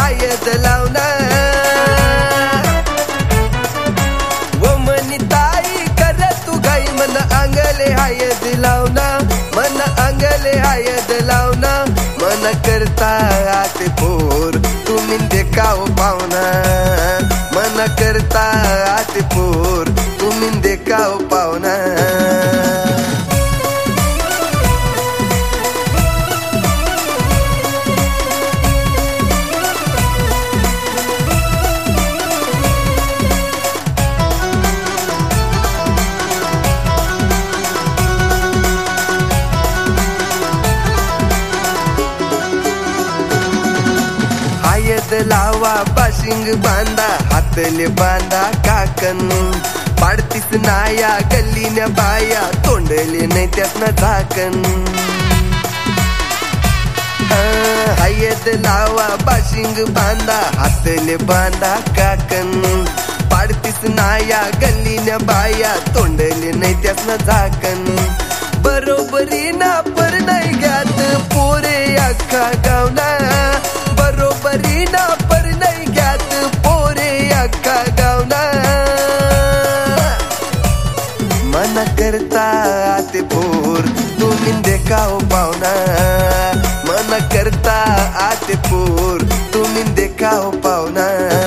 हयद लावना व मनिताई कर तू गाई मन अंगले हयद लावना मन अंगले हयद लावना मन करता आते पोर तुम्ही देखाव पावना मन करता आते पोर तुम्ही देखाव पावना हयद लावा बाशिंग बांधा हातले बांधा काकन पाडतीस नाया गल्लीन्या बाया तोंडले नाही त्यातनं झाकण हयद लावा बाशिंग बांधा हातले बांधा काकन पाडतीस नाया गल्लीन्या बाया तोंडले नाही त्यातनं झाकण बरोबरी ना पर नाही घ्यात पोरे अख्खा गावना बरोबरी ना पर नाही घ्यात पोरे अख्खा गावना मन करता आते पोर तुम्ही देखाव पावना मन करता आते पोर तुम्ही देखाव पावना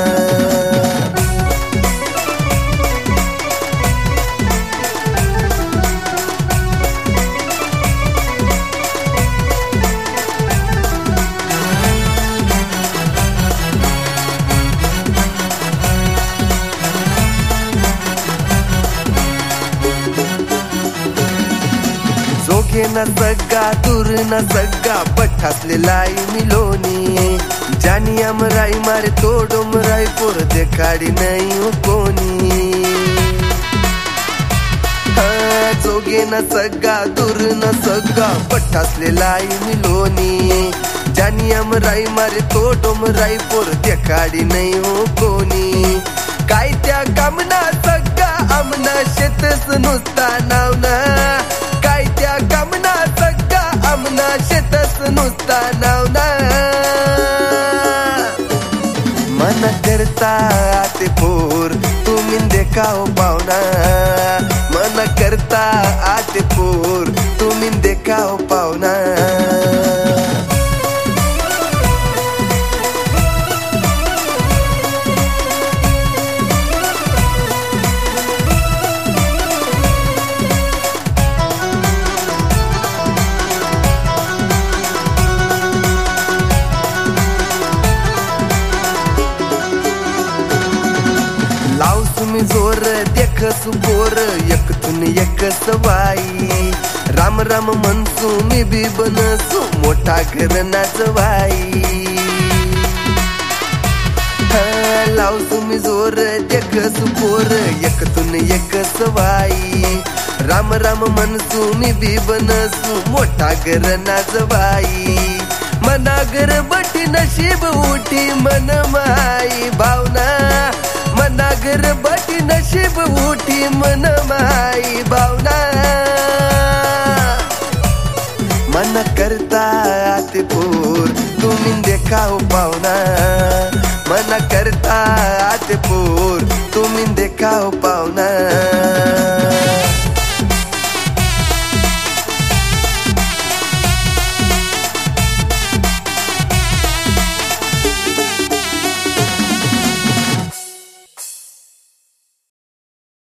जोगे न सग्गा दूर न सग्गा पठासले लाई मिलोनी जानी अमराई मारे तोडोम राई पोर देखाडी नाही हो कोणी जोगे न सग्गा दूर न सग्गा पठासले लाई मिलोनी जानी अमराई मारे तोडोम राई पोर देखाडी नाही हो कोणी काय त्या कामना सग्गा आमना शेतस नुसता नावना काय त्या कामना सग्गा आमना शेतस नुसता नावना मन करता आते पोर तुम्ही देखाव पावना मन करता आते पोर तुम्ही देखाव पावना लाव तुम्ही जोर देखस पोर एकतून एक सवाई राम राम म्हणसू मी बी बनसू मोठा घर नाचवाई लाव तुम्ही जोर देखस पोर एकतून एक सवाई राम राम म्हणसू मी बी बनसू मोठा घर नाचवाई मनागर बटी नशीब उठी मन माई भावना मनागर बटी नशीब उठी मन माई भावना मन करता आते पोर तुम्ही देखाव पावना मन करता आते पोर तुम्ही देखाव पावना